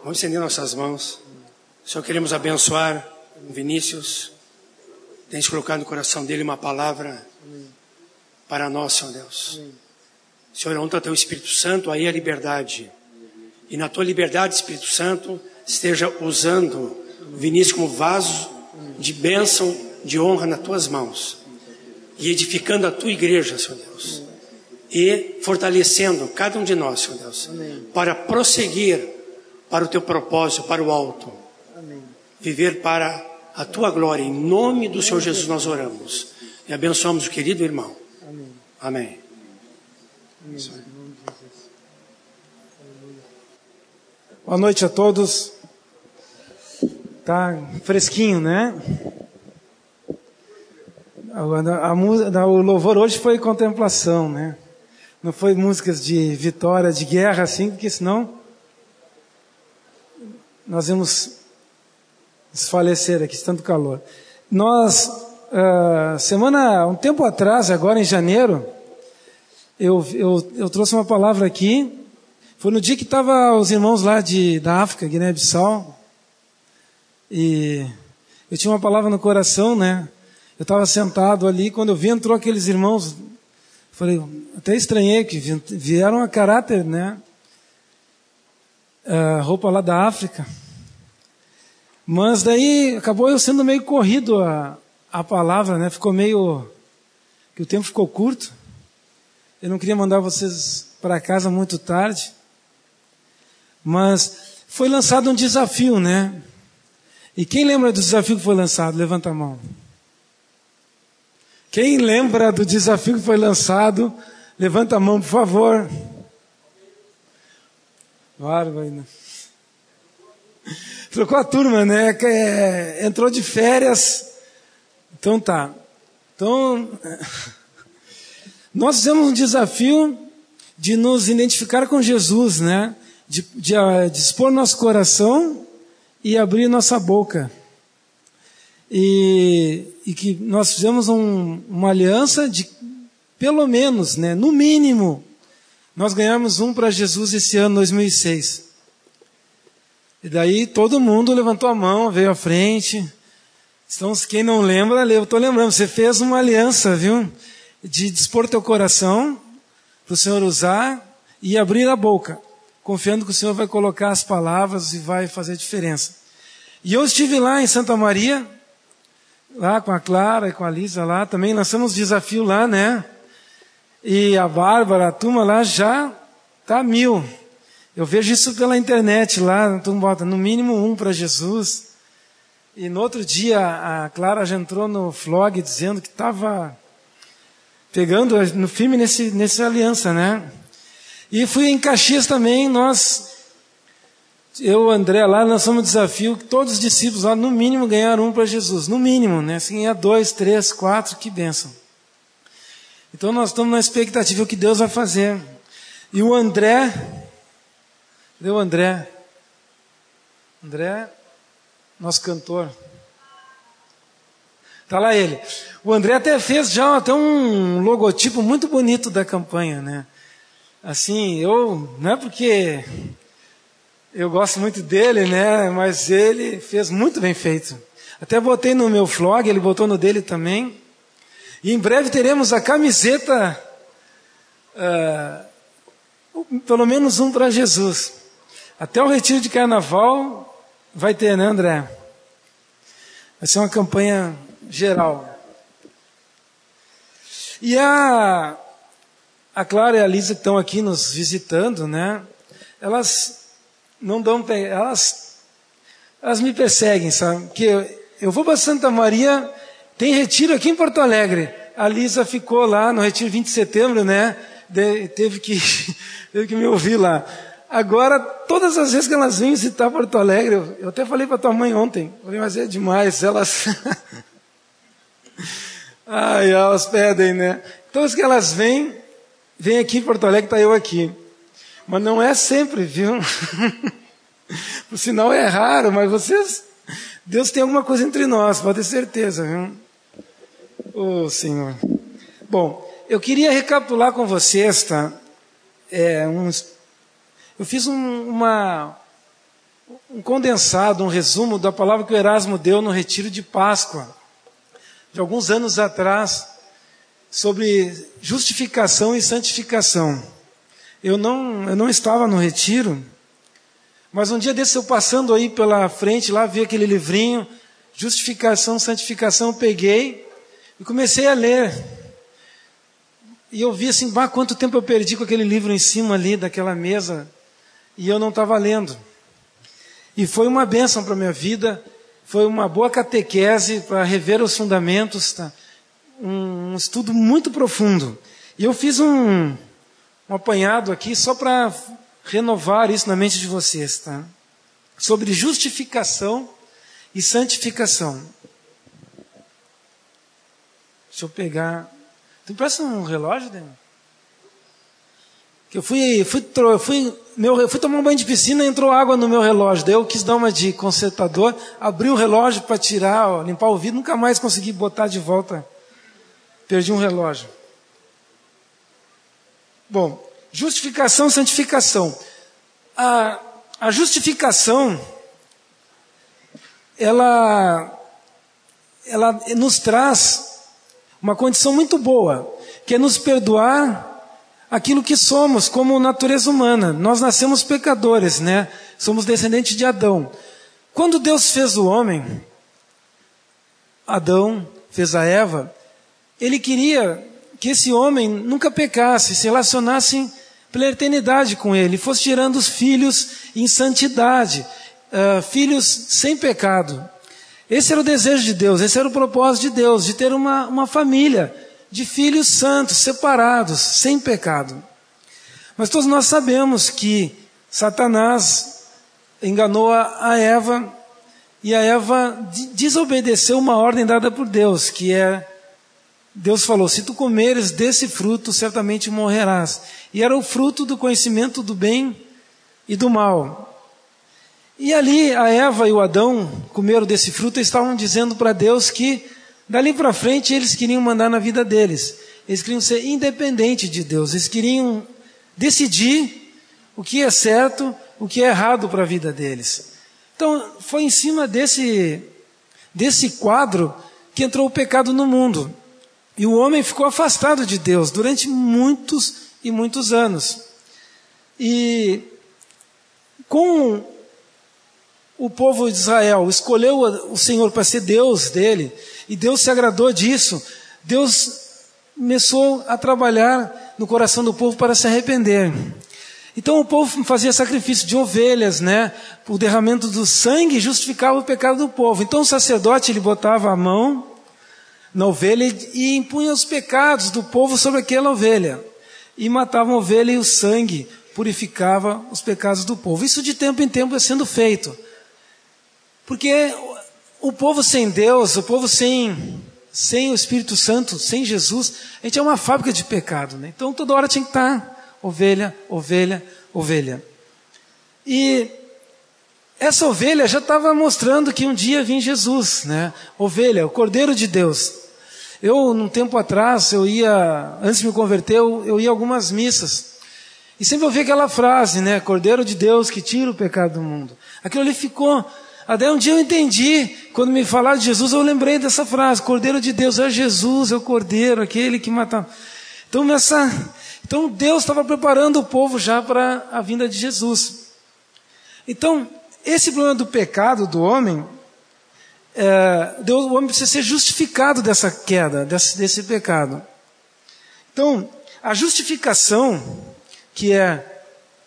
Vamos estender nossas mãos. Só queremos abençoar o Vinícius. Tens colocado no coração dele uma palavra para nós, Senhor Deus. Senhor, onde está teu Espírito Santo, aí a liberdade. E na tua liberdade, Espírito Santo, esteja usando o Vinícius como vaso de bênção, de honra nas tuas mãos. E edificando a tua igreja, Senhor Deus. E fortalecendo cada um de nós, Senhor Deus. Para prosseguir para o teu propósito, para o alto. Viver para a tua glória. Em nome do Senhor Jesus nós oramos. E abençoamos o querido irmão. Amém. Boa noite a todos. Tá fresquinho, né? O louvor hoje foi contemplação, né? Não foi músicas de vitória, de guerra, assim, porque senão nós íamos desfalecer aqui, de tanto calor. Nós, um tempo atrás, agora em janeiro, eu trouxe uma palavra aqui. Foi no dia que estavam os irmãos lá da África, Guiné-Bissau, e eu tinha uma palavra no coração, né? Eu estava sentado ali, quando eu vi, entrou aqueles irmãos, falei, até estranhei que vieram a caráter, né? Roupa lá da África. Mas daí acabou eu sendo meio corrido a palavra, né? Ficou meio... que o tempo ficou curto. Eu não queria mandar vocês para casa muito tarde. Mas foi lançado um desafio, né? E quem lembra do desafio que foi lançado? Levanta a mão. Quem lembra do desafio que foi lançado? Levanta a mão, por favor. Bárbara. Trocou a turma, né? Entrou de férias. Então tá. Então, nós fizemos um desafio de nos identificar com Jesus, né? De dispor nosso coração e abrir nossa boca. E que nós fizemos uma aliança de, pelo menos, né, no mínimo, nós ganhamos um para Jesus esse ano, 2006. E daí todo mundo levantou a mão, veio à frente. Então, quem não lembra, eu estou lembrando, você fez uma aliança, viu? De dispor teu coração para o Senhor usar e abrir a boca, confiando que o Senhor vai colocar as palavras e vai fazer diferença. E eu estive lá em Santa Maria, lá com a Clara e com a Lisa lá, também lançamos desafio lá, né? E a Bárbara, a turma lá já tá 1000. Eu vejo isso pela internet lá, tu bota no mínimo um para Jesus. E no outro dia a Clara já entrou no flog dizendo que estava pegando no firme nessa aliança, né? E fui em Caxias também, eu e o André lá lançamos um desafio que todos os discípulos lá no mínimo ganharam um para Jesus, no mínimo, né? Se ganhar 2, 3, 4, que bênção. Então nós estamos na expectativa do que Deus vai fazer. E o André, cadê o André? André, nosso cantor. Tá lá ele. O André até fez já até um logotipo muito bonito da campanha, né? Assim, não é porque eu gosto muito dele, né? Mas ele fez muito bem feito. Até botei no meu flog, ele botou no dele também. E em breve teremos a camiseta, pelo menos um para Jesus. Até o retiro de carnaval vai ter, né, André? Vai ser uma campanha geral. E a Clara e a Lisa que estão aqui nos visitando, né? Elas não dão, elas me perseguem, sabe? Porque eu vou para Santa Maria, tem retiro aqui em Porto Alegre. A Lisa ficou lá no retiro 20 de setembro, né? Teve que me ouvir lá. Agora, todas as vezes que elas vêm visitar Porto Alegre, eu até falei para tua mãe ontem, falei, mas é demais, elas... elas pedem, né? Todas que elas vêm aqui em Porto Alegre, está eu aqui. Mas não é sempre, viu? Por sinal é raro, mas Deus tem alguma coisa entre nós, pode ter certeza, viu? Ô Senhor. Bom, eu queria recapitular com vocês, tá? Eu fiz uma um condensado, um resumo da palavra que o Erasmo deu no retiro de Páscoa, de alguns anos atrás, sobre justificação e santificação. Eu não estava no retiro, mas um dia desse eu passando aí pela frente, lá vi aquele livrinho, Justificação, Santificação, eu peguei e comecei a ler. E eu vi assim, quanto tempo eu perdi com aquele livro em cima ali daquela mesa, e eu não estava lendo. E foi uma bênção para a minha vida, foi uma boa catequese para rever os fundamentos, tá? Um estudo muito profundo. E eu fiz um apanhado aqui só para renovar isso na mente de vocês, tá? Sobre justificação e santificação. Deixa eu pegar. Tu empresta um relógio, Daniel? Que eu fui tomar um banho de piscina e entrou água no meu relógio. Daí eu quis dar uma de consertador, abri o relógio para tirar, limpar o vidro, nunca mais consegui botar de volta. Perdi um relógio. Bom, justificação, santificação. A justificação, ela nos traz uma condição muito boa, que é nos perdoar aquilo que somos como natureza humana. Nós nascemos pecadores, né? Somos descendentes de Adão. Quando Deus fez o homem, Adão fez a Eva, Ele queria que esse homem nunca pecasse, se relacionasse pela eternidade com Ele, fosse gerando os filhos em santidade, filhos sem pecado. Esse era o desejo de Deus, esse era o propósito de Deus, de ter uma família de filhos santos, separados, sem pecado. Mas todos nós sabemos que Satanás enganou a Eva, e a Eva desobedeceu uma ordem dada por Deus, que é, Deus falou, se tu comeres desse fruto, certamente morrerás. E era o fruto do conhecimento do bem e do mal. E ali a Eva e o Adão comeram desse fruto e estavam dizendo para Deus que dali para frente eles queriam mandar na vida deles. Eles queriam ser independentes de Deus. Eles queriam decidir o que é certo, o que é errado para a vida deles. Então foi em cima desse quadro que entrou o pecado no mundo. E o homem ficou afastado de Deus durante muitos e muitos anos. E com o povo de Israel escolheu o Senhor para ser Deus dele, e Deus se agradou disso, Deus começou a trabalhar no coração do povo para se arrepender. Então o povo fazia sacrifício de ovelhas, né? O derramamento do sangue justificava o pecado do povo. Então o sacerdote ele botava a mão na ovelha e impunha os pecados do povo sobre aquela ovelha. E matava a ovelha e o sangue purificava os pecados do povo. Isso de tempo em tempo é sendo feito. Porque o povo sem Deus, o povo sem o Espírito Santo, sem Jesus, a gente é uma fábrica de pecado, né? Então toda hora tinha que estar ovelha, ovelha, ovelha. E essa ovelha já estava mostrando que um dia vinha Jesus, né? Ovelha, o Cordeiro de Deus. Eu, num tempo atrás, antes de me converter, eu ia a algumas missas. E sempre ouvi aquela frase, né? Cordeiro de Deus que tira o pecado do mundo. Aquilo ali ficou. Até um dia eu entendi, quando me falaram de Jesus, eu lembrei dessa frase, Cordeiro de Deus, é Jesus, é o Cordeiro, aquele que mata. Então Deus estava preparando o povo já para a vinda de Jesus. Então, esse problema do pecado do homem, o homem precisa ser justificado dessa queda, desse pecado. Então, a justificação, que é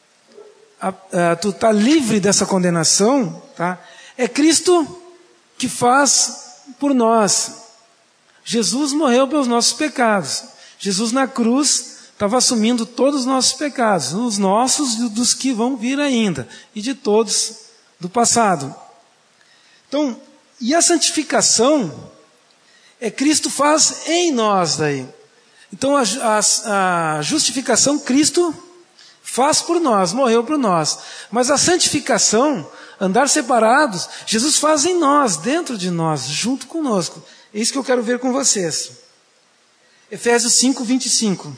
tu tá livre dessa condenação, tá? É Cristo que faz por nós. Jesus morreu pelos nossos pecados. Jesus na cruz estava assumindo todos os nossos pecados, os nossos e dos que vão vir ainda, e de todos do passado. Então, e a santificação é Cristo faz em nós daí. Então a justificação Cristo faz por nós, morreu por nós. Mas a santificação, andar separados, Jesus faz em nós, dentro de nós, junto conosco. É isso que eu quero ver com vocês. Efésios 5, 25.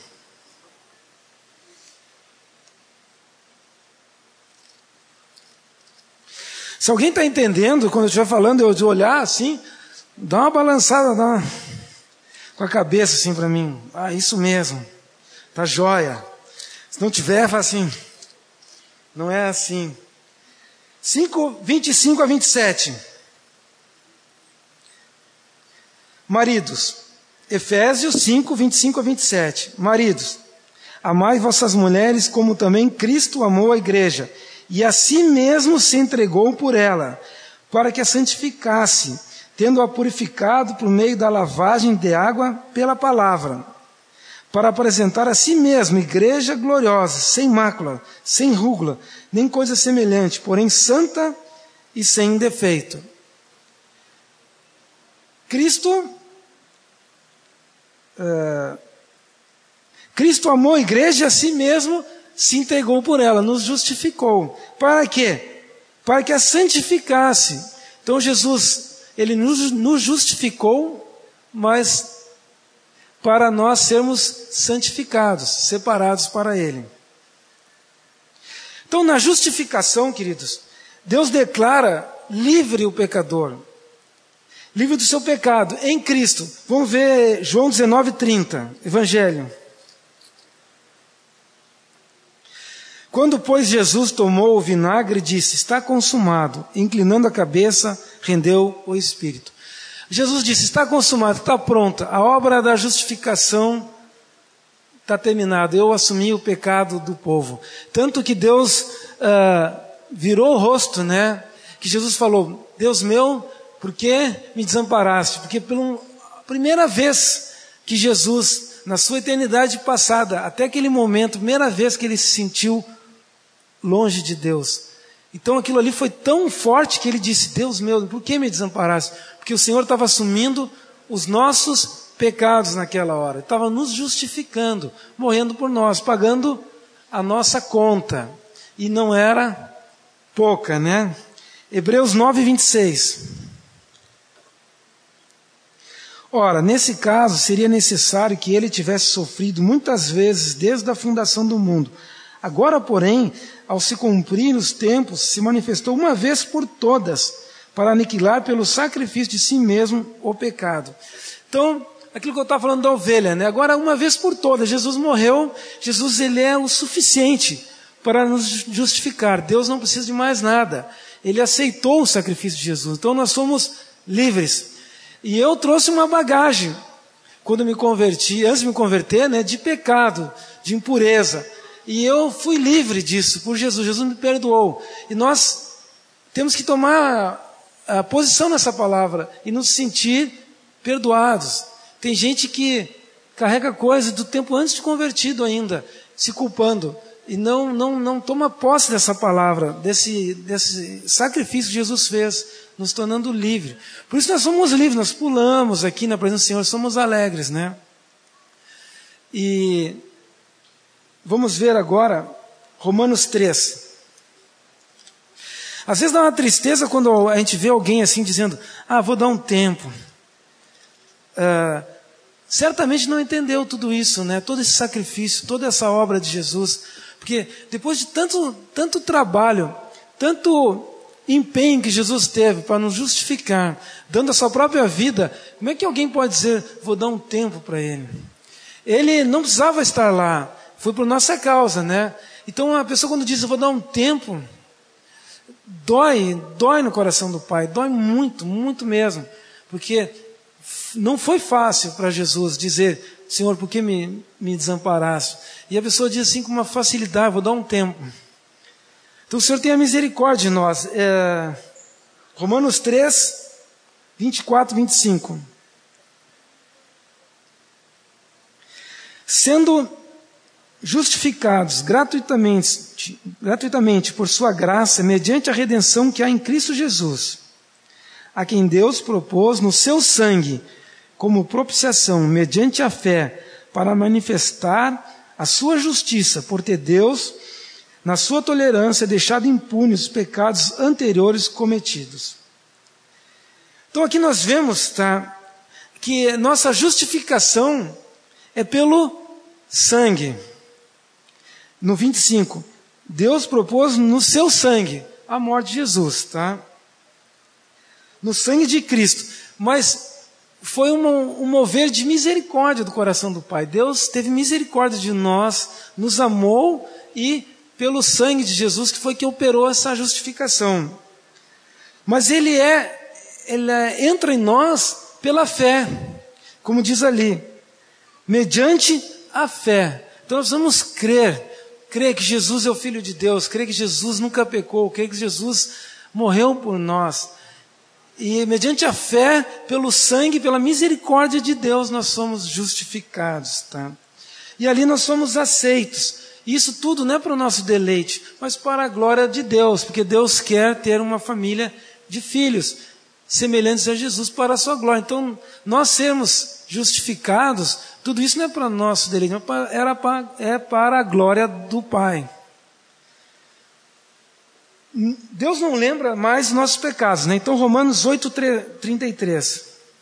Se alguém está entendendo, quando eu estiver falando, eu de olhar assim, dá uma balançada, com a cabeça assim para mim. Ah, isso mesmo, tá jóia. Se não tiver, fala assim, não é assim. 25 a 27. Maridos, Efésios 5, 25 a 27. Maridos, amai vossas mulheres como também Cristo amou a igreja, e a si mesmo se entregou por ela, para que a santificasse, tendo-a purificado por meio da lavagem de água pela palavra, para apresentar a si mesmo igreja gloriosa, sem mácula, sem rúgula, nem coisa semelhante, porém santa e sem defeito. Cristo amou a igreja e a si mesmo se entregou por ela, nos justificou. Para quê? Para que a santificasse. Então Jesus, Ele nos justificou, mas para nós sermos santificados, separados para Ele. Então na justificação, queridos, Deus declara livre o pecador. Livre do seu pecado, em Cristo. Vamos ver João 19:30, Evangelho. Quando, pois, Jesus tomou o vinagre, disse, está consumado. Inclinando a cabeça, rendeu o Espírito. Jesus disse, está consumado, está pronta. A obra da justificação está terminada. Eu assumi o pecado do povo. Tanto que Deus virou o rosto, né? Que Jesus falou, Deus meu, por que me desamparaste? Porque pela primeira vez que Jesus, na sua eternidade passada, até aquele momento, primeira vez que ele se sentiu longe de Deus. Então aquilo ali foi tão forte que ele disse, Deus meu, por que me desamparaste? Porque o Senhor estava assumindo os nossos pecados naquela hora. Estava nos justificando, morrendo por nós, pagando a nossa conta. E não era pouca, né? Hebreus 9:26. Ora, nesse caso, seria necessário que ele tivesse sofrido muitas vezes desde a fundação do mundo. Agora, porém, ao se cumprir os tempos, se manifestou uma vez por todas, para aniquilar pelo sacrifício de si mesmo o pecado. Então, aquilo que eu estava falando da ovelha, né? Agora, uma vez por todas, Jesus morreu, Jesus ele é o suficiente para nos justificar. Deus não precisa de mais nada. Ele aceitou o sacrifício de Jesus. Então, nós somos livres. E eu trouxe uma bagagem, quando me converti, antes de me converter, né, de pecado, de impureza. E eu fui livre disso por Jesus. Jesus me perdoou. E nós temos que tomar a posição nessa palavra e nos sentir perdoados. Tem gente que carrega coisa do tempo antes de convertido ainda, se culpando. E não toma posse dessa palavra, desse sacrifício que Jesus fez, nos tornando livre. Por isso nós somos livres, nós pulamos aqui na presença do Senhor, somos alegres, né? E vamos ver agora Romanos 3. Às vezes dá uma tristeza quando a gente vê alguém assim dizendo, vou dar um tempo. Certamente não entendeu tudo isso, né? Todo esse sacrifício, toda essa obra de Jesus. Porque depois de tanto trabalho, tanto empenho que Jesus teve para nos justificar, dando a sua própria vida, como é que alguém pode dizer, vou dar um tempo para Ele? Ele não precisava estar lá, foi por nossa causa, né? Então a pessoa quando diz, eu vou dar um tempo, dói no coração do Pai, dói muito, muito mesmo, porque não foi fácil para Jesus dizer, Senhor, por que me desamparaste? E a pessoa diz assim com uma facilidade, vou dar um tempo. Então o Senhor tenha misericórdia de nós. Romanos 3, 24, 25. Sendo justificados gratuitamente por sua graça, mediante a redenção que há em Cristo Jesus, a quem Deus propôs no seu sangue, como propiciação, mediante a fé, para manifestar a sua justiça, por ter Deus, na sua tolerância, deixado impunes os pecados anteriores cometidos. Então aqui nós vemos, que nossa justificação é pelo sangue. No 25, Deus propôs no seu sangue a morte de Jesus, no sangue de Cristo, mas foi um mover de misericórdia do coração do Pai. Deus teve misericórdia de nós, nos amou e pelo sangue de Jesus que foi que operou essa justificação. Mas ele entra em nós pela fé, como diz ali, mediante a fé. Então nós vamos crer que Jesus é o Filho de Deus, crer que Jesus nunca pecou, crer que Jesus morreu por nós. E mediante a fé, pelo sangue, pela misericórdia de Deus, nós somos justificados, tá? E ali nós somos aceitos. E isso tudo não é para o nosso deleite, mas para a glória de Deus, porque Deus quer ter uma família de filhos semelhantes a Jesus para a sua glória. Então, nós sermos justificados, tudo isso não é para o nosso deleite, é para a glória do Pai. Deus não lembra mais nossos pecados, né? Então, Romanos 8:33.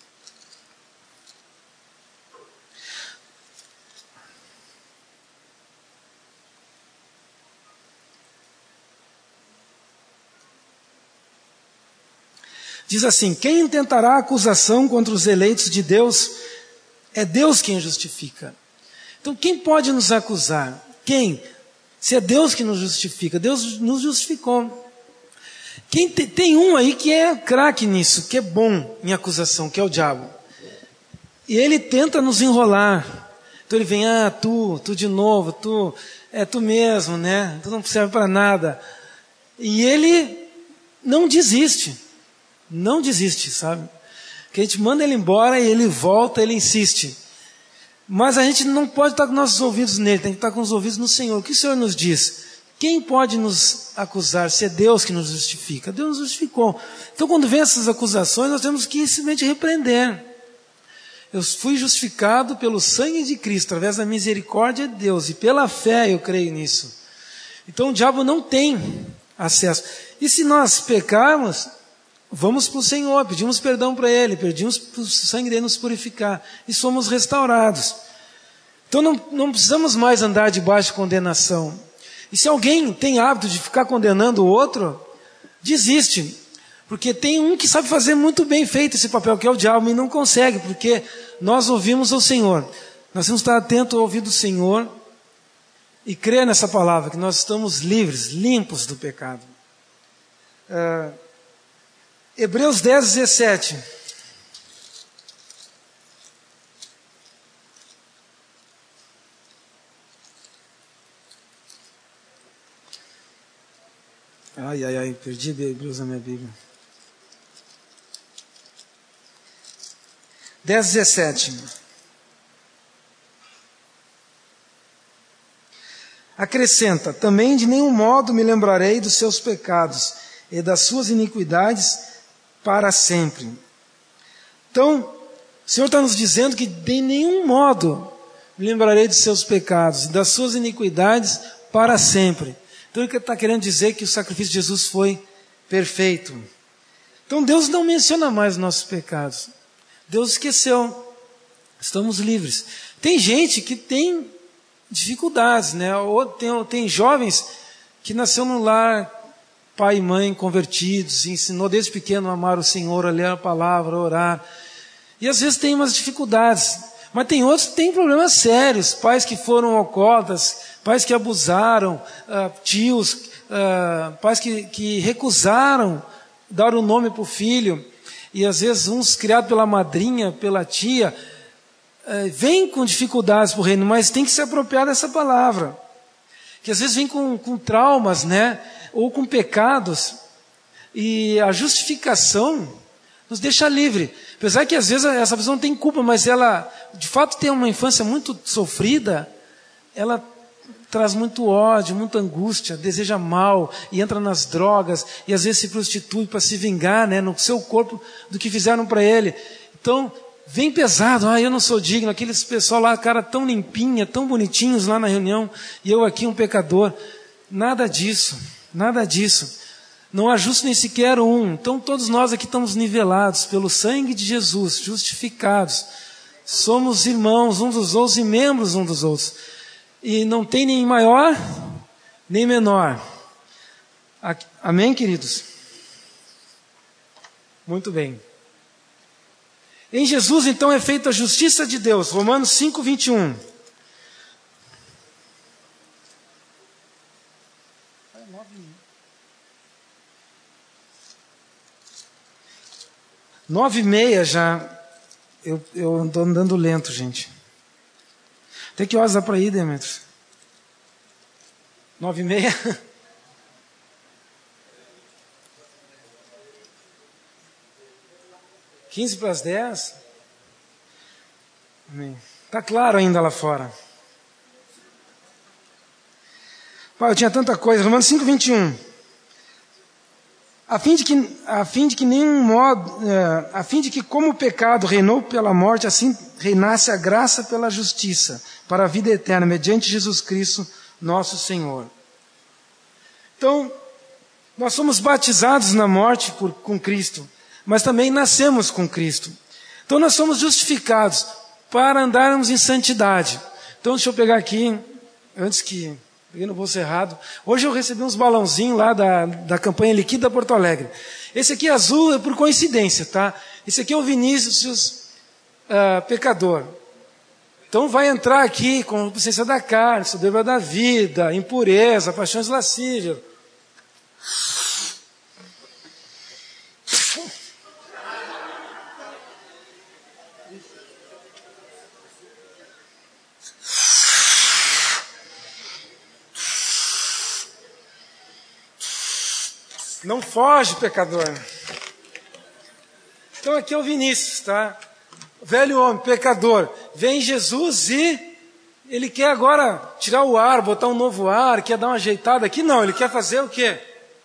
Diz assim: quem intentará acusação contra os eleitos de Deus? É Deus quem justifica. Então, quem pode nos acusar? Quem? Se é Deus que nos justifica, Deus nos justificou. Quem tem um aí que é craque nisso, que é bom em acusação, que é o diabo. E ele tenta nos enrolar. Então ele vem, tu de novo, tu mesmo, né? Tu não serve para nada. E ele não desiste. Não desiste, sabe? Que a gente manda ele embora e ele volta, ele insiste. Mas a gente não pode estar com nossos ouvidos nele, tem que estar com os ouvidos no Senhor. O que o Senhor nos diz? Quem pode nos acusar se é Deus que nos justifica? Deus nos justificou. Então, quando vem essas acusações, nós temos que simplesmente repreender. Eu fui justificado pelo sangue de Cristo, através da misericórdia de Deus, e pela fé eu creio nisso. Então, o diabo não tem acesso. E se nós pecarmos, vamos para o Senhor, pedimos perdão para Ele, pedimos para o sangue dele nos purificar, e somos restaurados. Então, não precisamos mais andar debaixo de condenação. E se alguém tem hábito de ficar condenando o outro, desiste. Porque tem um que sabe fazer muito bem feito esse papel, que é o diabo, e não consegue, porque nós ouvimos o Senhor. Nós temos que estar atentos ao ouvir do Senhor e crer nessa palavra, que nós estamos livres, limpos do pecado. Hebreus 10:17. Ai, perdi Hebreus na minha Bíblia. 10:17. Acrescenta: também de nenhum modo me lembrarei dos seus pecados e das suas iniquidades para sempre. Então, o Senhor está nos dizendo que de nenhum modo me lembrarei dos seus pecados e das suas iniquidades para sempre. Então ele está querendo dizer que o sacrifício de Jesus foi perfeito. Então Deus não menciona mais os nossos pecados. Deus esqueceu. Estamos livres. Tem gente que tem dificuldades, né? Ou tem jovens que nasceu num lar, pai e mãe convertidos, ensinou desde pequeno a amar o Senhor, a ler a palavra, a orar. E às vezes tem umas dificuldades. Mas tem outros que têm problemas sérios. Pais que foram alcoólatras, pais que abusaram, tios, pais que recusaram dar o nome para o filho. E às vezes uns criados pela madrinha, pela tia, vêm com dificuldades para o reino, mas tem que se apropriar dessa palavra. Que às vezes vem com traumas, né? Ou com pecados. E a justificação nos deixa livre. Apesar que às vezes essa pessoa não tem culpa, mas ela de fato tem uma infância muito sofrida, ela traz muito ódio, muita angústia, deseja mal e entra nas drogas e às vezes se prostitui para se vingar, né, no seu corpo do que fizeram para ele. Então vem pesado, eu não sou digno, aqueles pessoal lá, cara tão limpinha, tão bonitinhos lá na reunião, e eu aqui um pecador. Nada disso, nada disso. Não há justo nem sequer um. Então todos nós aqui estamos nivelados pelo sangue de Jesus, justificados. Somos irmãos uns dos outros e membros uns dos outros. E não tem nem maior, nem menor. Amém, queridos? Muito bem. Em Jesus, então, é feita a justiça de Deus. Romanos 5, 21. Nove e meia já. Eu estou andando lento, gente. Tem que horas dá para ir, Demetrios? 9h30? Quinze para as 10? Amém. Está claro ainda lá fora. Pai, eu tinha tanta coisa. Romanos 5, 21. A fim de que como o pecado reinou pela morte, assim reinasse a graça pela justiça, para a vida eterna, mediante Jesus Cristo, nosso Senhor. Então, nós somos batizados na morte com Cristo, mas também nascemos com Cristo. Então, nós somos justificados para andarmos em santidade. Então, deixa eu pegar aqui, antes que... Peguei no bolso errado. Hoje eu recebi uns balãozinhos lá da campanha Liquida Porto Alegre. Esse aqui azul é por coincidência, tá? Esse aqui é o Vinícius pecador. Então vai entrar aqui com consciência da carne, soberba da vida, impureza, paixões lascívia. Não foge, pecador. Então aqui é o Vinícius, tá? Velho homem, pecador. Vem Jesus e ele quer agora tirar o ar, botar um novo ar, quer dar uma ajeitada aqui. Não, ele quer fazer o quê?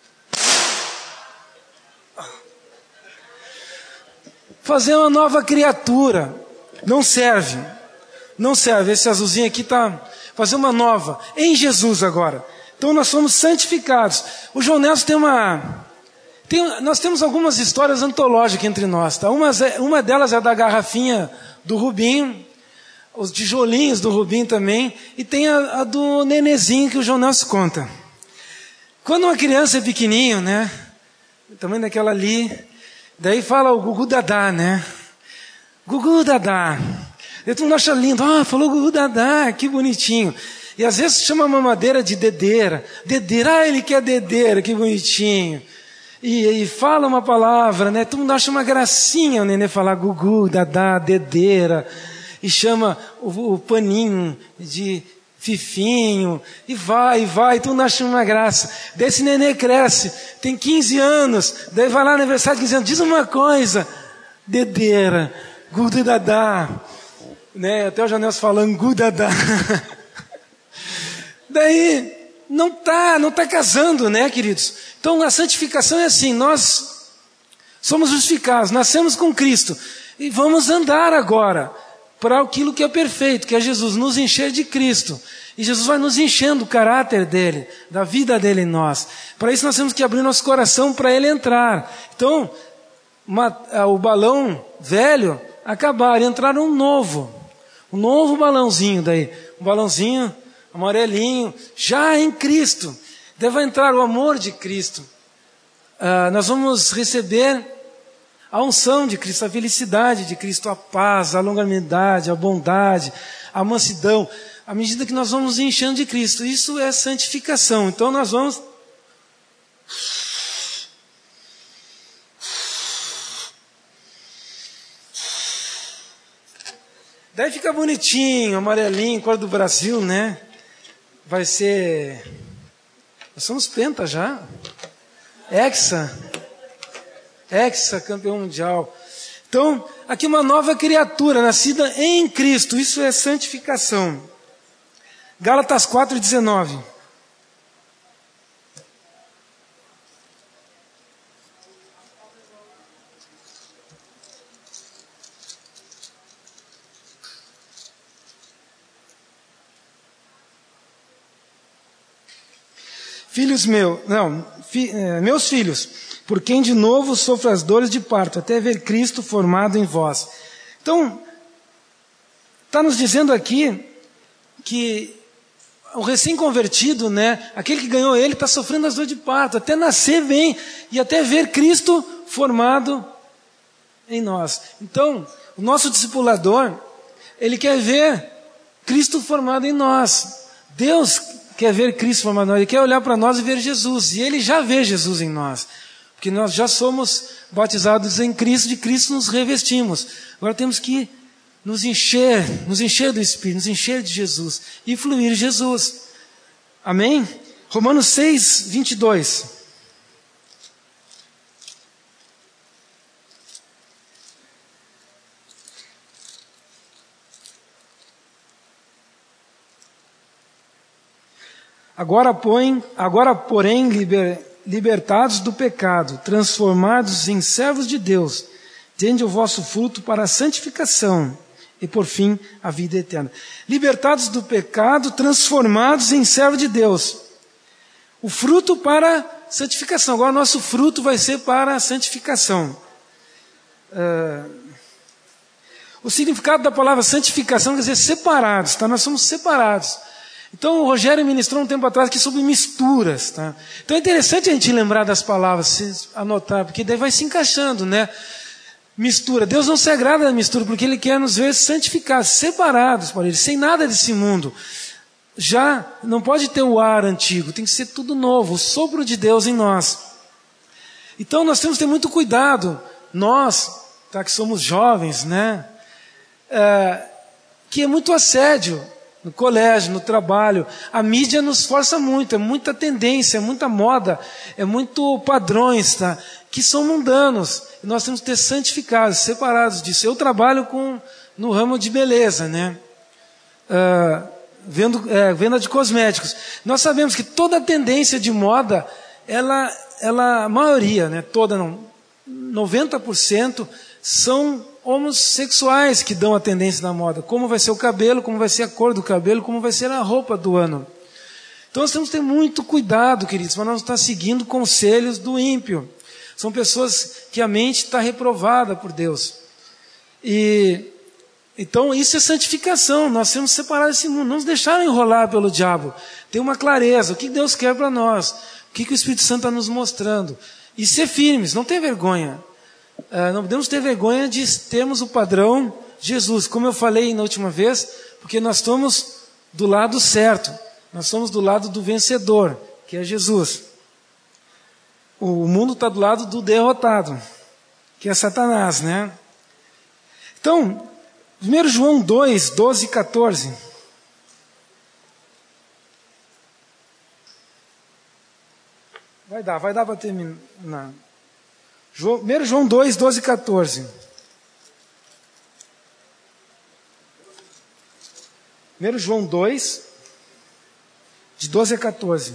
Fazer uma nova criatura. Não serve. Não serve. Esse azulzinho aqui tá... Fazer uma nova. Em Jesus agora. Então nós somos santificados. O João Nelson nós temos algumas histórias antológicas entre nós. Tá? Uma delas é da garrafinha do Rubinho, os tijolinhos do Rubinho também, e tem a do nenezinho que o João Nelson conta. Quando uma criança é pequenininho, né? Tamanho daquela ali, daí fala o Gugu Dadá, né? Gugu Dadá. E todo mundo acha lindo. Falou Gugu Dadá, que bonitinho. E às vezes chama a mamadeira de dedeira. Dedeira, ele quer dedeira, que bonitinho. E fala uma palavra, né? Todo mundo acha uma gracinha o nenê falar gugu, dadá, dedeira. E chama o paninho de fifinho. E vai, todo mundo acha uma graça. Daí esse nenê cresce, tem 15 anos. Daí vai lá no aniversário de 15 anos, diz uma coisa. Dedeira, gugu, dadá. Né? Até o Janelso falando gugu, dadá. Daí não tá casando, né, queridos? Então a santificação é assim, nós somos justificados, nascemos com Cristo e vamos andar agora para aquilo que é perfeito, que é Jesus, nos encher de Cristo. E Jesus vai nos enchendo o caráter dele, da vida dele em nós. Para isso nós temos que abrir nosso coração para ele entrar. Então, o balão velho acabar e entrar um novo balãozinho daí, um balãozinho amarelinho, já em Cristo. Deve entrar o amor de Cristo. Nós vamos receber a unção de Cristo, a felicidade de Cristo, a paz, a longanimidade, a bondade, a mansidão, à medida que nós vamos enchendo de Cristo. Isso é santificação. Então nós vamos... Daí fica bonitinho, amarelinho, cor do Brasil, né? Vai ser... Nós somos penta já. Hexa, campeão mundial. Então, aqui uma nova criatura, nascida em Cristo. Isso é santificação. Gálatas 4:19. Meus filhos, por quem de novo sofro as dores de parto, até ver Cristo formado em vós. Então, está nos dizendo aqui que o recém-convertido, né, aquele que ganhou ele, está sofrendo as dores de parto, até nascer vem, e até ver Cristo formado em nós. Então, o nosso discipulador, ele quer ver Cristo formado em nós. Deus quer ver Cristo formado em nós. Ele quer olhar para nós e ver Jesus. E Ele já vê Jesus em nós. Porque nós já somos batizados em Cristo, de Cristo nos revestimos. Agora temos que nos encher do Espírito, nos encher de Jesus e fluir Jesus. Amém? Romanos 6, 22. Agora, porém, libertados do pecado, transformados em servos de Deus, tende o vosso fruto para a santificação e, por fim, a vida eterna. Libertados do pecado, transformados em servos de Deus. O fruto para a santificação. Agora, nosso fruto vai ser para a santificação. O significado da palavra santificação quer dizer separados, tá? Nós somos separados. Então o Rogério ministrou um tempo atrás aqui sobre misturas, tá? Então é interessante a gente lembrar das palavras, se anotar, porque daí vai se encaixando, né? Mistura. Deus não se agrada da mistura, porque Ele quer nos ver santificados, separados por Ele, sem nada desse mundo. Já não pode ter o ar antigo, tem que ser tudo novo, o sopro de Deus em nós. Então nós temos que ter muito cuidado, nós, tá, que somos jovens, né? Que é muito assédio no colégio, no trabalho. A mídia nos força muito, é muita tendência, é muita moda, é muito padrões, tá? Que são mundanos. E nós temos que ter santificados, separados disso. Eu trabalho no ramo de beleza, né? Venda de cosméticos. Nós sabemos que toda tendência de moda, a maioria, né? Toda não, 90% são homossexuais que dão a tendência na moda. Como vai ser o cabelo, como vai ser a cor do cabelo, como vai ser a roupa do ano. Então nós temos que ter muito cuidado, queridos, para não estar seguindo conselhos do ímpio. São pessoas que a mente está reprovada por Deus. Então isso é santificação. Nós temos que separar esse mundo, não nos deixar enrolar pelo diabo. Ter uma clareza, o que Deus quer para nós, o que o Espírito Santo está nos mostrando. E ser firmes, não ter vergonha. Não podemos ter vergonha de termos o padrão Jesus, como eu falei na última vez, porque nós estamos do lado certo, nós estamos do lado do vencedor, que é Jesus. O mundo está do lado do derrotado, que é Satanás, né? Então, 1 João 2, 12 e 14. Vai dar para terminar. 1 João 2, 12 e 14. 1 João 2, de 12 a 14.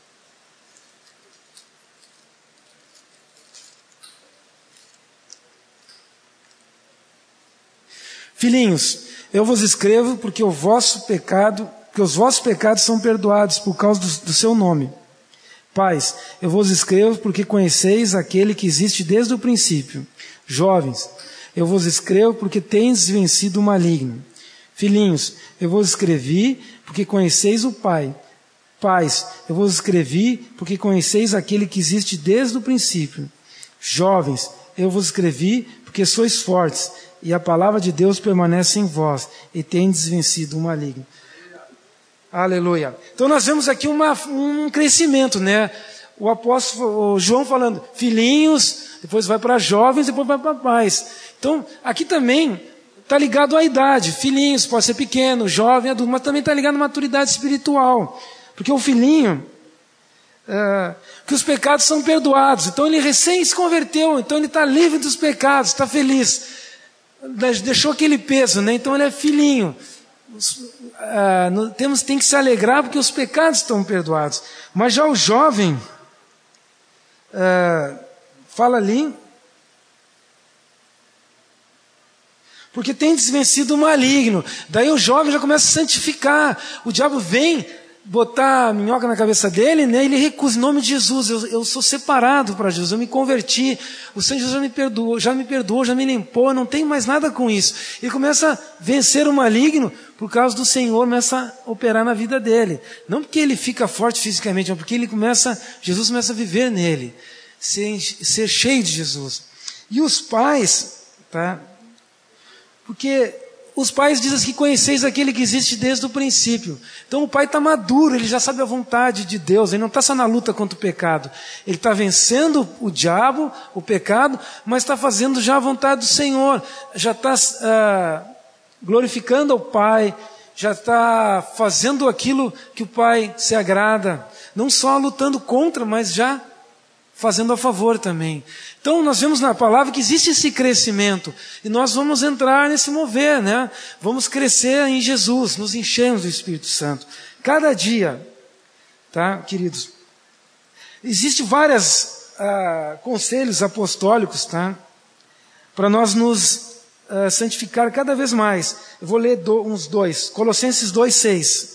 Filhinhos, eu vos escrevo porque os vossos pecados são perdoados por causa do seu nome. Pais, eu vos escrevo porque conheceis aquele que existe desde o princípio. Jovens, eu vos escrevo porque tendes vencido o maligno. Filhinhos, eu vos escrevi porque conheceis o Pai. Pais, eu vos escrevi porque conheceis aquele que existe desde o princípio. Jovens, eu vos escrevi porque sois fortes e a palavra de Deus permanece em vós e tendes vencido o maligno. Aleluia. Então nós vemos aqui um crescimento, né? O João falando, filhinhos, depois vai para jovens, depois vai para pais. Então, aqui também está ligado à idade. Filhinhos, pode ser pequeno, jovem, adulto, mas também está ligado à maturidade espiritual. Porque o filhinho, que os pecados são perdoados. Então ele recém se converteu, então ele está livre dos pecados, está feliz. Deixou aquele peso, né? Então ele é filhinho. Tem que se alegrar porque os pecados estão perdoados. Mas já o jovem fala ali, porque tem desvencido o maligno. Daí o jovem já começa a santificar. O diabo vem botar a minhoca na cabeça dele, né? Ele recusa, em nome de Jesus, eu sou separado para Jesus, eu me converti, o Senhor Jesus já me perdoou, já me limpou, não tem mais nada com isso. Ele começa a vencer o maligno por causa do Senhor, começa a operar na vida dele. Não porque ele fica forte fisicamente, mas porque Jesus começa a viver nele, ser cheio de Jesus. E os pais tá? Porque os pais dizem que conheceis aquele que existe desde o princípio. Então o pai está maduro, ele já sabe a vontade de Deus, ele não está só na luta contra o pecado. Ele está vencendo o diabo, o pecado, mas está fazendo já a vontade do Senhor. Já está glorificando ao Pai, já está fazendo aquilo que o Pai se agrada. Não só lutando contra, mas já fazendo a favor também. Então nós vemos na palavra que existe esse crescimento, e nós vamos entrar nesse mover, né? Vamos crescer em Jesus, nos enchemos do Espírito Santo, cada dia, tá, queridos? Existem vários conselhos apostólicos, tá? Para nós nos santificar cada vez mais. Eu vou ler uns dois, Colossenses 2,6.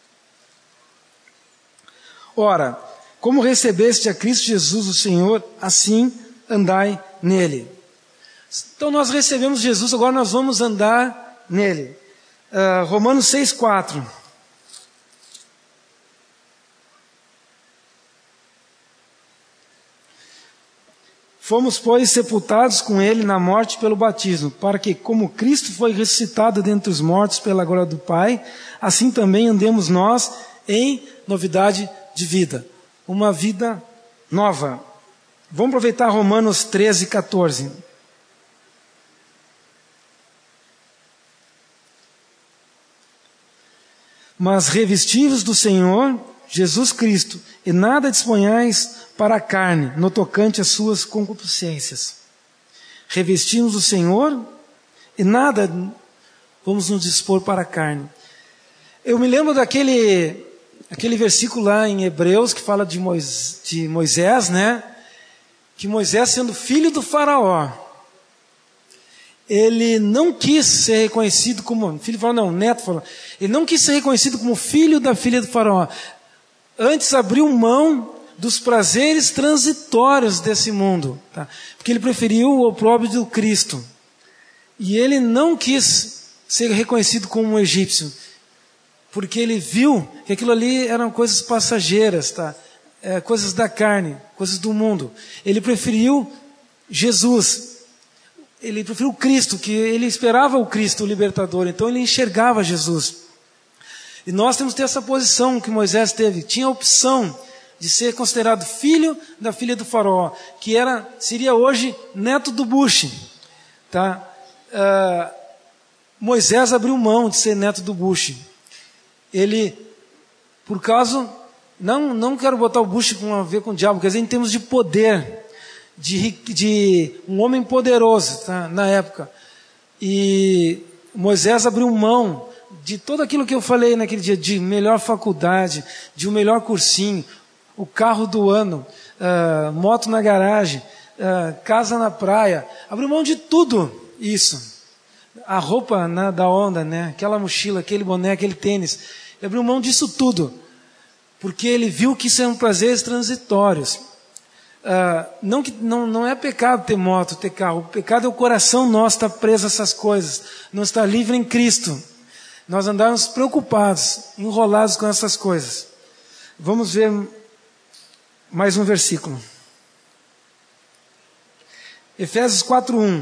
Ora, como recebeste a Cristo Jesus o Senhor, assim andai nele. Então nós recebemos Jesus, agora nós vamos andar nele. Romanos 6,4. Fomos, pois, sepultados com ele na morte pelo batismo, para que, como Cristo foi ressuscitado dentre os mortos pela glória do Pai, assim também andemos nós em novidade de vida. Uma vida nova. Vamos aproveitar Romanos 13,14. Mas revestivos do Senhor Jesus Cristo, e nada disponhais para a carne, no tocante às suas concupiscências. Revestimos o Senhor, e nada vamos nos dispor para a carne. Eu me lembro daquele versículo lá em Hebreus, que fala de Moisés, né? Que Moisés, sendo filho do faraó, ele não quis ser reconhecido como, filho do faraó não, neto do faraó, ele não quis ser reconhecido como filho da filha do faraó, antes abriu mão dos prazeres transitórios desse mundo, tá? Porque ele preferiu o opróbrio do Cristo, e ele não quis ser reconhecido como um egípcio, porque ele viu que aquilo ali eram coisas passageiras, tá? Coisas da carne, coisas do mundo. Ele preferiu Jesus, ele preferiu Cristo, que ele esperava o Cristo, o libertador, então ele enxergava Jesus. E nós temos que ter essa posição que Moisés teve, tinha a opção de ser considerado filho da filha do faraó, que seria hoje neto do Bush, tá? Moisés abriu mão de ser neto do Bush. Ele, por causa, não quero botar o Bush a ver com o diabo, porque em termos de poder, de um homem poderoso, tá, na época. E Moisés abriu mão de tudo aquilo que eu falei naquele dia, de melhor faculdade, de um melhor cursinho, o carro do ano, moto na garagem, casa na praia. Abriu mão de tudo isso. A roupa, né, da onda, né, aquela mochila, aquele boné, aquele tênis. Ele abriu mão disso tudo, porque ele viu que isso eram prazeres transitórios. Não é pecado ter moto, ter carro. O pecado é o coração nosso estar preso a essas coisas, não estar livre em Cristo. Nós andamos preocupados, enrolados com essas coisas. Vamos ver mais um versículo. Efésios 4:1.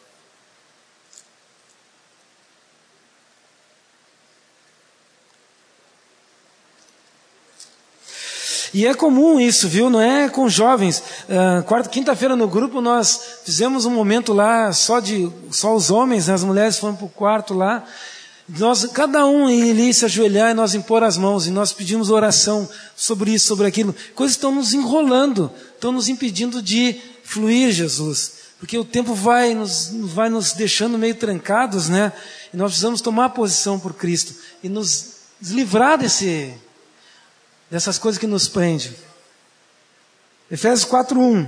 E é comum isso, viu? Não é com jovens. Quinta-feira no grupo nós fizemos um momento lá só os homens, né? As mulheres foram para o quarto lá. Cada um ia se ajoelhar e nós impor as mãos, e nós pedimos oração sobre isso, sobre aquilo. Coisas estão nos enrolando, estão nos impedindo de fluir, Jesus. Porque o tempo vai nos deixando meio trancados, né? E nós precisamos tomar posição por Cristo e nos livrar dessas coisas que nos prendem. Efésios 4:1.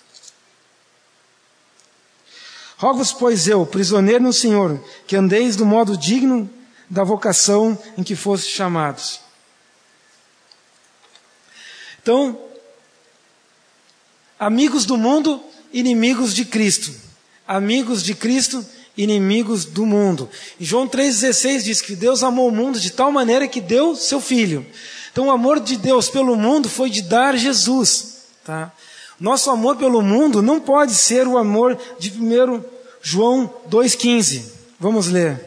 Rogo-vos, pois eu, prisioneiro no Senhor, que andeis do modo digno da vocação em que fostes chamados. Então, amigos do mundo, inimigos de Cristo. Amigos de Cristo, inimigos do mundo. E João 3,16 diz que Deus amou o mundo de tal maneira que deu seu Filho. Então o amor de Deus pelo mundo foi de dar Jesus, tá? Nosso amor pelo mundo não pode ser o amor de primeiro João 2,15. Vamos ler.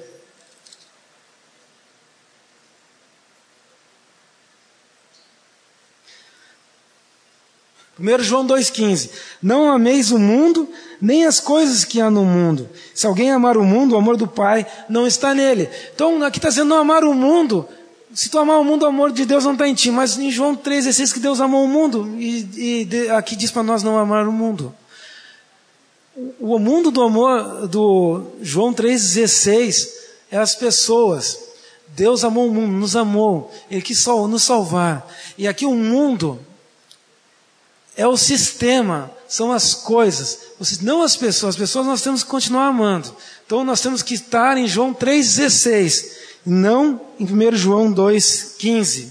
1 João 2,15. Não ameis o mundo, nem as coisas que há no mundo. Se alguém amar o mundo, o amor do Pai não está nele. Então, aqui está dizendo não amar o mundo. Se tu amar o mundo, o amor de Deus não está em ti. Mas em João 3,16 que Deus amou o mundo. E aqui diz para nós não amar o mundo. O mundo do amor do João 3,16 é as pessoas. Deus amou o mundo, nos amou. Ele quis nos salvar. E aqui o mundo é o sistema, são as coisas, não as pessoas. As pessoas nós temos que continuar amando. Então nós temos que estar em João 3,16, não em 1 João 2,15.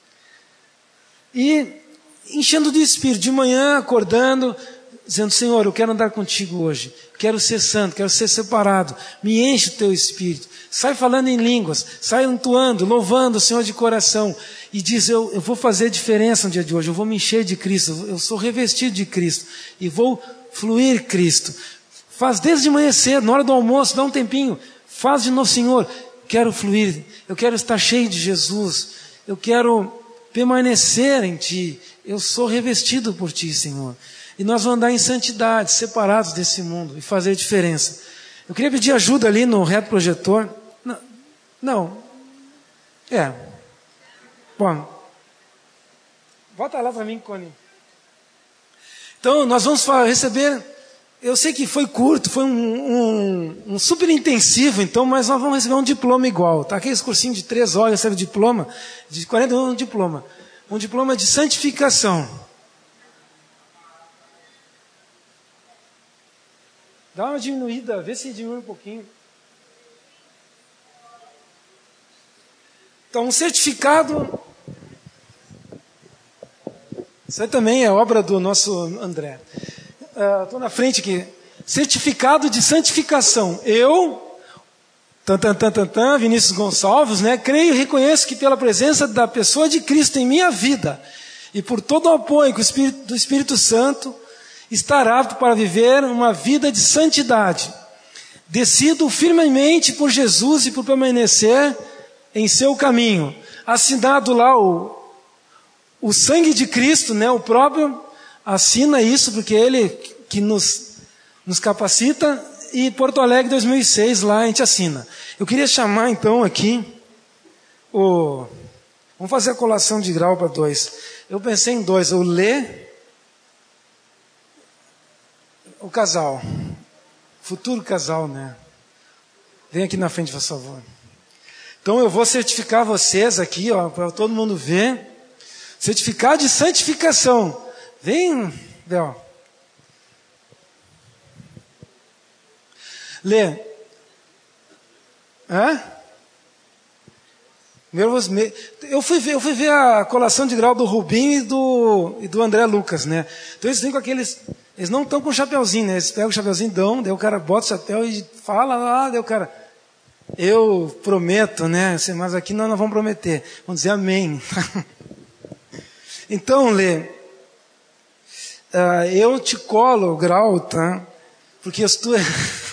E enchendo de Espírito, de manhã acordando, dizendo: Senhor, eu quero andar contigo hoje, quero ser santo, quero ser separado, me enche o teu Espírito. Sai falando em línguas, sai entoando, louvando o Senhor de coração. E diz: eu vou fazer diferença no dia de hoje, eu vou me encher de Cristo, eu sou revestido de Cristo e vou fluir Cristo. Faz desde de manhã cedo, na hora do almoço, dá um tempinho, faz de novo: Senhor, quero fluir, eu quero estar cheio de Jesus, eu quero permanecer em Ti, eu sou revestido por Ti, Senhor. E nós vamos andar em santidade, separados desse mundo e fazer diferença. Eu queria pedir ajuda ali no reto projetor. Não. Bom. Volta lá para mim, Cone. Então, nós vamos receber. Eu sei que foi curto, foi um super intensivo, então, mas nós vamos receber um diploma igual. Tá? Aqueles cursinhos de 3 horas, recebe diploma, de 40 anos, um diploma. Um diploma de santificação. Dá uma diminuída, vê se diminui um pouquinho. Então, um certificado. Isso aí também é obra do nosso André. Estou na frente aqui. Certificado de santificação. Eu, Vinícius Gonçalves, creio e reconheço que pela presença da pessoa de Cristo em minha vida e por todo o apoio do Espírito Santo, estar apto para viver uma vida de santidade. Decido firmemente por Jesus e por permanecer em seu caminho. Assinado lá o sangue de Cristo, o próprio assina isso, porque ele que nos capacita, e Porto Alegre 2006, lá a gente assina. Eu queria chamar então aqui vamos fazer a colação de grau para 2. Eu pensei em 2, o Lê, o casal, futuro casal, Vem aqui na frente, por favor. Então eu vou certificar vocês aqui, para todo mundo ver. Certificado de santificação. Vem, Bel. Lê. Eu fui ver a colação de grau do Rubinho e do André Lucas, Então eles vêm com aqueles. Eles não estão com o chapeuzinho, Eles pegam o chapeuzinho, daí o cara bota o chapéu e fala, daí o cara: eu prometo, Mas aqui nós não vamos prometer. Vamos dizer amém. Então, Lê, eu te colo o grau, tá? Porque tu é.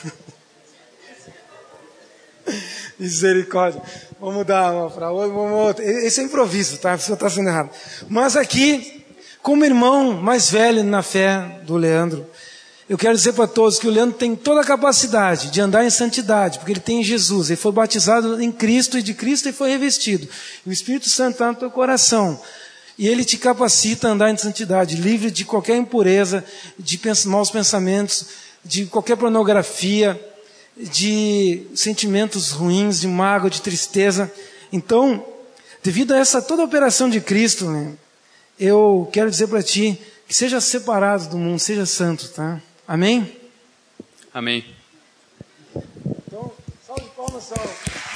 Misericórdia. Vamos mudar uma para outra. Esse é improviso, tá? Você está sendo errado. Mas aqui, como irmão mais velho na fé do Leandro, eu quero dizer para todos que o Leandro tem toda a capacidade de andar em santidade, porque ele tem Jesus. Ele foi batizado em Cristo e de Cristo ele foi revestido. E o Espírito Santo está no teu coração. E ele te capacita a andar em santidade, livre de qualquer impureza, de maus pensamentos, de qualquer pornografia, de sentimentos ruins, de mágoa, de tristeza. Então, devido a toda a operação de Cristo, eu quero dizer para ti que seja separado do mundo, seja santo, tá? Amém? Amém. Então, salve de palmas, salve.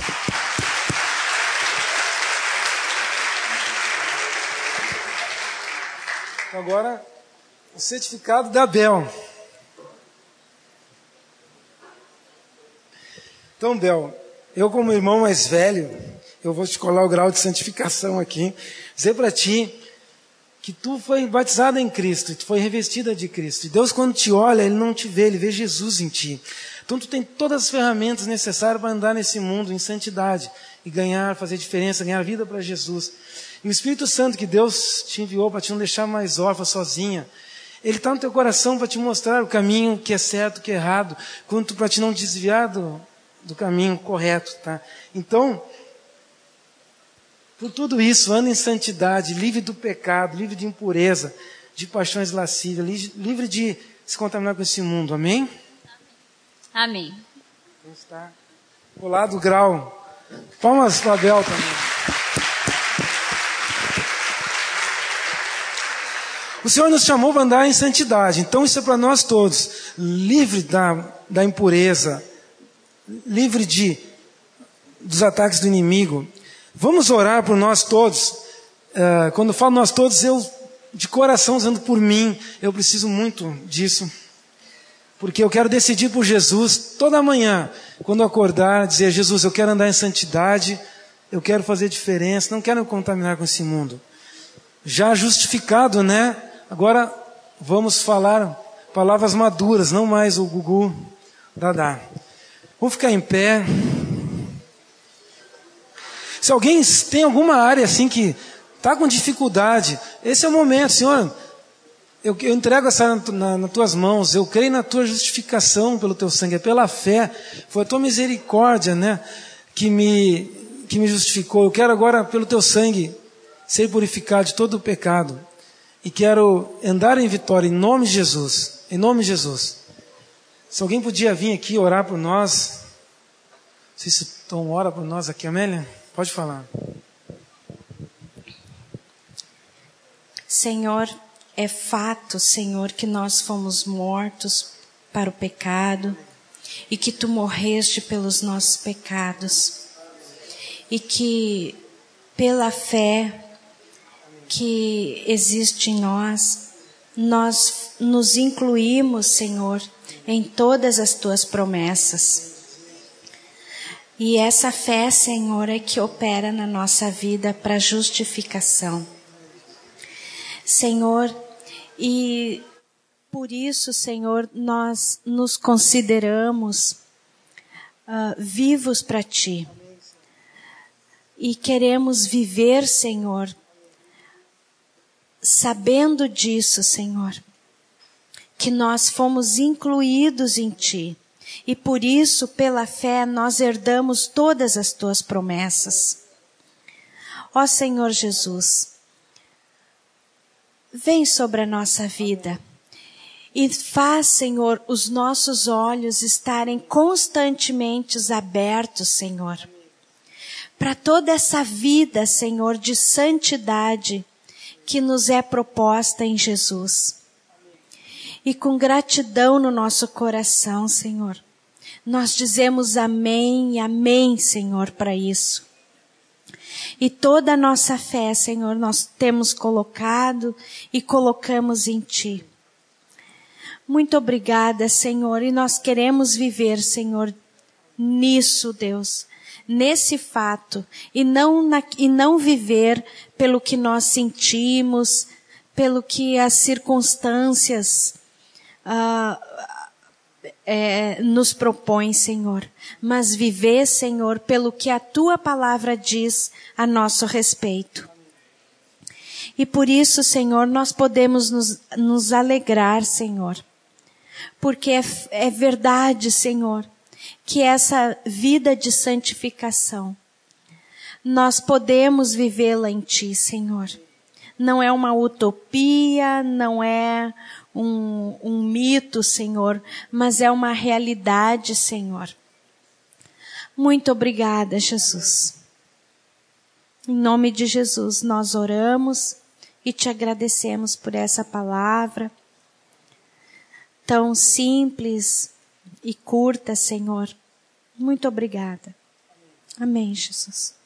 Agora, o certificado da Bel. Então, Bel, eu como irmão mais velho, eu vou te colar o grau de santificação aqui, dizer para ti que tu foi batizada em Cristo, tu foi revestida de Cristo. E Deus, quando te olha, Ele não te vê, Ele vê Jesus em ti. Então tu tem todas as ferramentas necessárias para andar nesse mundo em santidade e ganhar, fazer diferença, ganhar vida para Jesus. E o Espírito Santo que Deus te enviou para te não deixar mais órfã, sozinha, ele está no teu coração para te mostrar o caminho que é certo, que é errado, quanto para te não desviar do caminho correto, tá? Então, por tudo isso, anda em santidade, livre do pecado, livre de impureza, de paixões lascívas, livre de se contaminar com esse mundo, amém? Amém. Então está colado o grau. Palmas para Abel também. O Senhor nos chamou para andar em santidade, então isso é para nós todos, livre da impureza, livre dos ataques do inimigo. Vamos orar por nós todos. Quando eu falo nós todos, eu de coração dizendo por mim, eu preciso muito disso, porque eu quero decidir por Jesus toda manhã, quando eu acordar, dizer: Jesus, eu quero andar em santidade, eu quero fazer diferença, não quero me contaminar com esse mundo. Já justificado, né? Agora vamos falar palavras maduras, não mais o gugu, dadá. Vamos ficar em pé. Se alguém tem alguma área assim que está com dificuldade, esse é o momento. Senhor, eu entrego essa área nas tuas mãos, eu creio na tua justificação pelo teu sangue, é pela fé, foi a tua misericórdia, né, que me justificou. Eu quero agora, pelo teu sangue, ser purificado de todo o pecado. E quero andar em vitória em nome de Jesus. Em nome de Jesus. Se alguém podia vir aqui orar por nós. Não sei se Tom ora por nós aqui, Amélia. Pode falar. Senhor, é fato, Senhor, que nós fomos mortos para o pecado e que Tu morreste pelos nossos pecados. E que pela fé que existe em nós nos incluímos, Senhor, em todas as Tuas promessas. E essa fé, Senhor, é que opera na nossa vida para justificação. Senhor, e por isso, Senhor, nós nos consideramos vivos para Ti. E queremos viver, Senhor, sabendo disso, Senhor, que nós fomos incluídos em Ti. E por isso, pela fé, nós herdamos todas as Tuas promessas. Ó Senhor Jesus, vem sobre a nossa vida e faz, Senhor, os nossos olhos estarem constantemente abertos, Senhor, para toda essa vida, Senhor, de santidade que nos é proposta em Jesus. E com gratidão no nosso coração, Senhor, nós dizemos amém e amém, Senhor, para isso. E toda a nossa fé, Senhor, nós temos colocado e colocamos em Ti. Muito obrigada, Senhor, e nós queremos viver, Senhor, nisso, Deus, nesse fato, e não viver pelo que nós sentimos, pelo que as circunstâncias nos propõem, Senhor, mas viver, Senhor, pelo que a Tua palavra diz a nosso respeito. E por isso, Senhor, nós podemos nos alegrar, Senhor, porque é verdade, Senhor, que essa vida de santificação, nós podemos vivê-la em Ti, Senhor. Não é uma utopia, não é um mito, Senhor, mas é uma realidade, Senhor. Muito obrigada, Jesus. Em nome de Jesus, nós oramos e Te agradecemos por essa palavra tão simples e curta, Senhor. Muito obrigada. Amém, Jesus.